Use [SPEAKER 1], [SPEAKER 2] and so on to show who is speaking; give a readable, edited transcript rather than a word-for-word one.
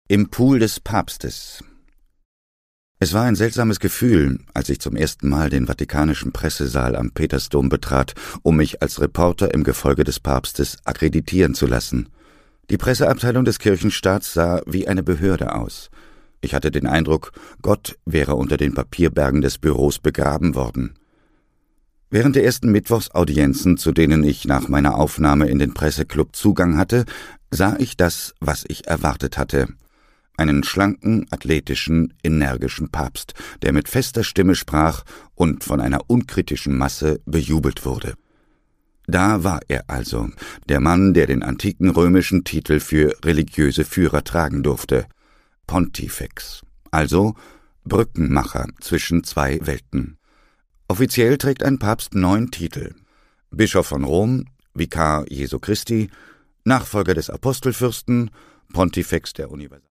[SPEAKER 1] Im Pool des Papstes. Es war ein seltsames Gefühl, als ich zum ersten Mal den vatikanischen Pressesaal am Petersdom betrat, um mich als Reporter im Gefolge des Papstes akkreditieren zu lassen. Die Presseabteilung des Kirchenstaats sah wie eine Behörde aus. Ich hatte den Eindruck, Gott wäre unter den Papierbergen des Büros begraben worden. Während der ersten Mittwochsaudienzen, zu denen ich nach meiner Aufnahme in den Presseclub Zugang hatte, sah ich das, was ich erwartet hatte. Einen schlanken, athletischen, energischen Papst, der mit fester Stimme sprach und von einer unkritischen Masse bejubelt wurde. Da war er also, der Mann, der den antiken römischen Titel für religiöse Führer tragen durfte. Pontifex, also Brückenmacher zwischen zwei Welten. Offiziell trägt ein Papst 9 Titel: Bischof von Rom, Vikar Jesu Christi, Nachfolger des Apostelfürsten, Pontifex der Universität.